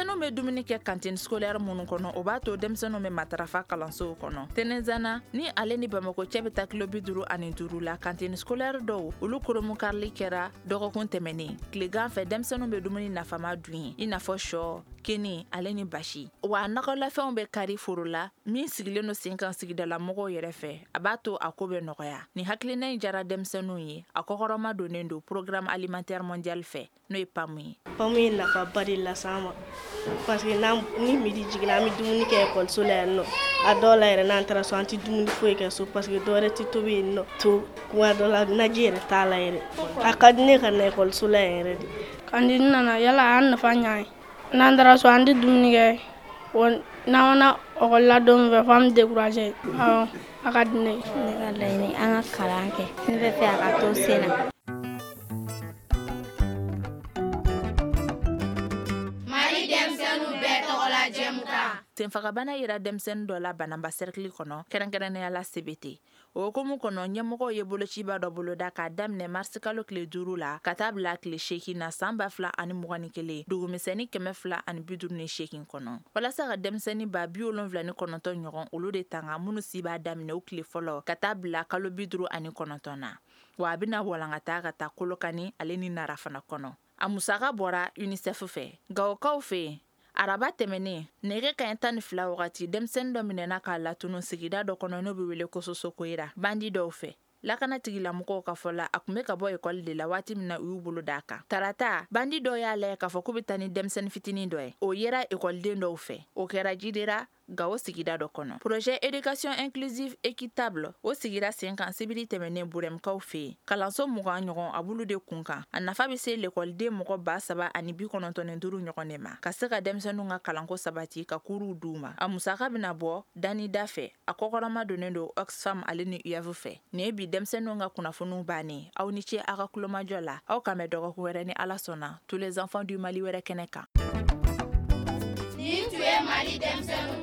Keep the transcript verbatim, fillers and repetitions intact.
denmisɛnninw bɛ dumuni kɛ cantine scolaire minnu kɔnɔ o b'a to denmisɛnninw bɛ matarafa kalansow kɔnɔ. Tɛnɛnzana ni ale ni Bamako cɛ bɛ taa kilo bi duuru ani duuru la cantine scolaire dɔw olu koromu karili kɛra dɔgɔkun tɛmɛnen. Tilegan fɛ denmisɛnninw bɛ dumuni nafama dun ye i n'a fɔ sɔ, kini, ale ni basi. Wa nɔgɔlafɛnw bɛ kari foro la min sigilen no sen kan sigidala mɔgɔw yɛrɛ fɛ a b'a to a ko bɛ nɔgɔya. Ni hakilina in jara denmisɛnninw ye a kɔkɔrɔma donnen do programme alimentaire mondial fɛ n'o ye P A M ye. P A M ye nafaba de las'an ma parce que n'an ni midi jiginna an bɛ dumuni kɛ ekɔliso la yan nɔ a dɔw la yɛrɛ n'an taara so an tɛ dumuni foyi kɛ so parce que dɔwɛrɛ tɛ tobi yen nɔ to kuma dɔ la naji yɛrɛ t'a la yɛrɛ a ka di ne ka na ekɔliso la yan yɛrɛ de. Kantine nana yala an nafa ɲa ye n'an taara so an tɛ dumuni kɛ n'an na ekɔli la don min fɛ fo an bɛ découragé awɔ a ka di ne ye. Ne ka laɲini an ka kalan kɛ ne bɛ fɛ a ka to sen na. Senfagabana yira denmisɛnnin dɔ la Banamba cercle kɔnɔ kɛrɛnkɛrɛnnenya la C B T. O hukumu kɔnɔ ɲɛmɔgɔw ye bolociba dɔ boloda k'a daminɛ marisi kalo tile duuru la ka taa bila tile seegin na san ba fila ani mugan ni kelen dugumisɛnnin kɛmɛ fila ani bi duuru ni seegin kɔnɔ. Walasa ka denmisɛnnin ba bi wolonwula ni kɔnɔntɔn ɲɔgɔn olu de tanga minnu si b'a daminɛ o tile fɔlɔ ka taa bila kalo bi duuru ani kɔnɔntɔn na. Wa a bɛna walankata ka taa Kolokani ale ni Nara fana kɔnɔ. A musaka bɔra UNICEF fɛ. Gawokaw fɛ yen araba tɛmɛnen nɛgɛ kaɲɛ tan ni fila wagati denmisɛnnin dɔ minɛna k'a latunu sigida dɔ kɔnɔ n'o bɛ wele ko Sosokoyira bandi dɔw fɛ. Lakana tigilamɔgɔw ka fɔ la a tun bɛ ka bɔ ekɔli de la waati min na u y'u bolo d'a kan. Tarata bandi dɔw y'a lajɛ k'a fɔ k'u bɛ taa ni denmisɛnnin fitinin dɔ ye. O yera ekɔliden dɔw fɛ. O kɛra Jidera Gawo sigida dɔ kɔnɔ. Projet éducation inclusive équitable o sigira sen kan sibiri tɛmɛnen Burɛmkaw fɛ yen. Kalanso mugan ɲɔgɔn a bulu de kun kan. A nafa bɛ se l'école mɔgɔ ba saba ani bi kɔnɔntɔn ni duuru ɲɔgɔn de ma. Ka se ka denmisɛnninw ka kalanko sabati ka kuruw d'u ma. A musaka bɛna bɔ Danida fɛ. A kɔkɔrɔma donnen do Oxfam ale ni U F fɛ. Nin ye bi denmisɛnninw ka kunnafoniw bannen. Aw ni ce aw ka kulomajɔ la. Aw kan bɛ dɔgɔkun wɛrɛ ni Ala sɔnna. Tous les enfants du Mali wɛrɛ kɛnɛ kan. Nin tun ye Mali denmisɛnninw